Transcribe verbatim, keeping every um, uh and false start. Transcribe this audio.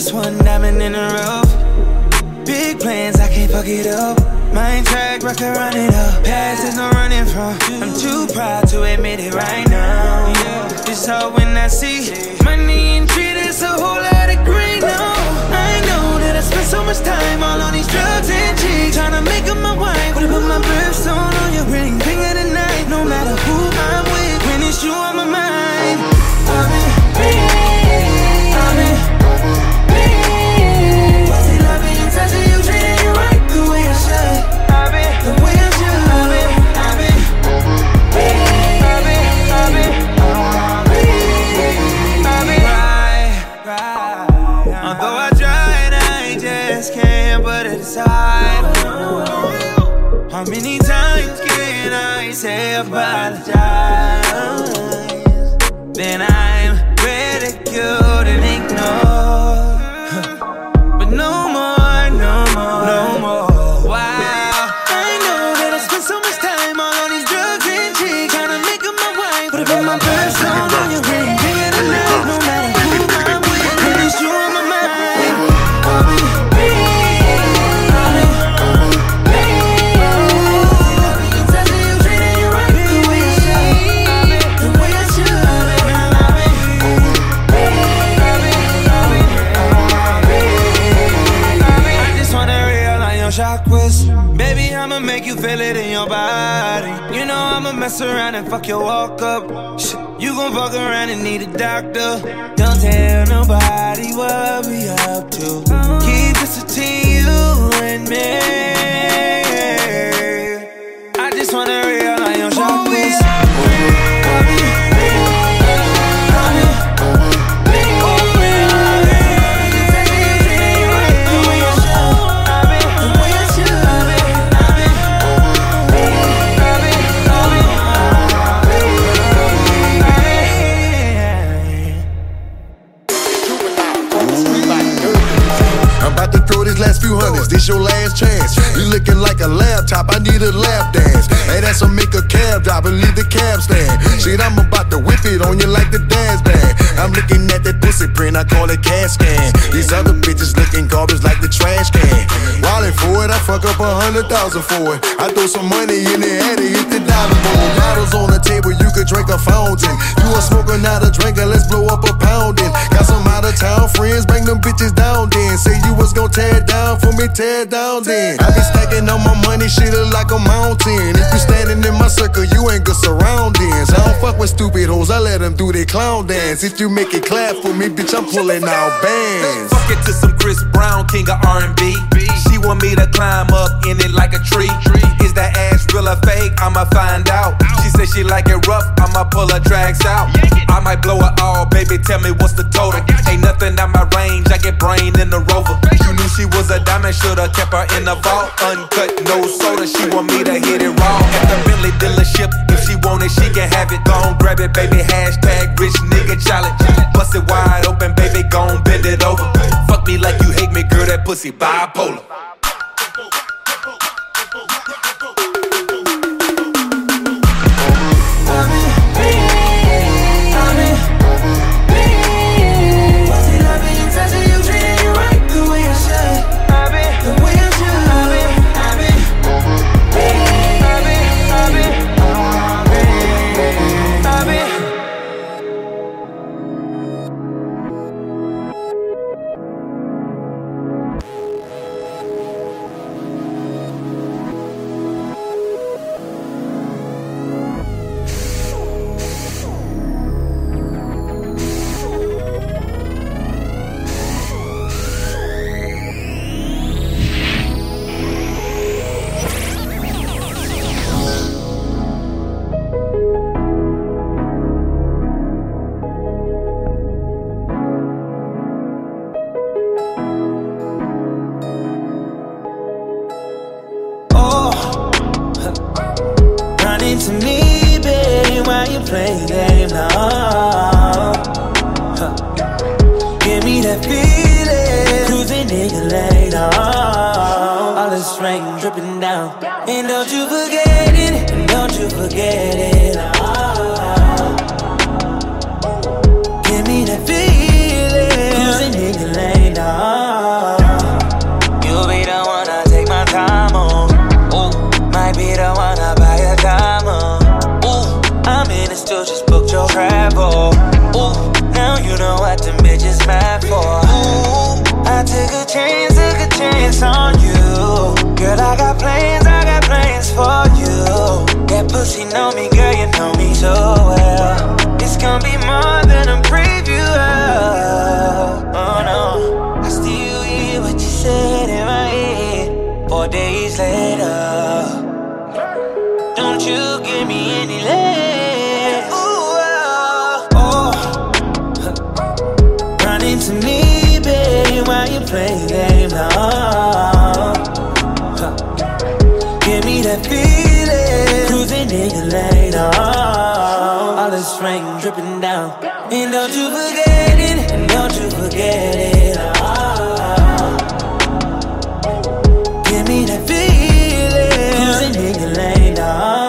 just one diamond in the rough. Big plans, I can't fuck it up. Mind track, record, run it up. Past there's no running from. I'm too proud to admit it right now. Yeah, it's hard when I see money and treat, it's a whole lot of green. No, I know that I spent so much time all on these drugs and chicks, trying to make her my wife. Wanna put my birthstone on your ring, finger tonight. No matter who I'm with, when it's you on my mind. I've been free, I've been free. Pussy loving you, touching you, treating you right the way I should. I've been the way I should. I've been, I've been free, I've been, I've been free, I've been right, right. Although I tried, I just can't put it aside. How many times can I say apologize? Then I'm ridiculed and ignored. But no more, no more, no more. Wow. I know that I spent so much time all on these drugs and chicks, trying to make her my wife. Put up my birthstone on your ring, finger tonight. No matter who I'm with, when it's you on my mind. I'll be free, I'll be free. Loving you, touching you, treating you right the way I should. The way I should. I just wanna realign your chakras. Baby, I'ma make you feel it in your body. You know I'ma mess around and fuck your walk up. Shit, you gon' fuck around and need a doctor. Don't tell nobody what we up to. Keep this between you and me. I just wanna realign your chakras. Last few hundreds, this your last chance. You looking like a laptop, I need a lap dance. Hey, that's a make a cab drop and leave the cab stand. Shit, I'm about to whip it on you like the dance band. I'm looking at that pussy print, I call it cash scan. These other bitches looking garbage like the trash can. Wildin' for it, I fuck up a hundred thousand for it. I throw some money in the air to hit the dollar bowl. Bottles on the table, you could drink a fountain. You a smoker, not a drinker, let's blow up a poundin'. Got some out of town friends, bring them bitches down then. Say you was gon' tear it down for me, tear it down then. I be stacking on my money, shit look like a mountain. If you standing in my circle, you ain't good surroundings. I don't fuck with stupid hoes, I let them do their clown dance. If you make it clap for me, bitch, I'm pulling out bands. Fuck it to some Chris Brown, king of R and B. She want me to climb up in it like a tree. Is that ass real or fake? I'ma find out. She said she like it rough, I'ma pull her drags out. I might blow it all, baby, tell me what's the total. Ain't nothing out my range, I get brain in the Rover. You knew she was a diamond, shoulda kept her in the vault. Uncut, no soda, she want me to hit it raw. At the Bentley dealership, if she want it, she can have it. Gon' grab it, baby, hashtag rich nigga challenge. Bust it wide open, baby, gon' bend it over. Fuck me like you hate me, girl, that pussy bipolar. To me, babe, why you play game now? Huh. Give me that feeling, cruising nigga late now. All this rain dripping down, and don't you forget it, and don't you forget it. Oh. Give me that feeling, cruising nigga late now. pussy know me, girl, you know me so well. It's gonna be more than a preview. Oh no, I still hear what you said in my head. Four days later, don't you give me any less. Ooh, oh, oh. Run into me, babe, while you play game now. Give me that feeling, cruising in your lane now. All this rain dripping down, and don't you forget it, and don't you forget it. Oh. Give me that feeling, cruising in your lane now.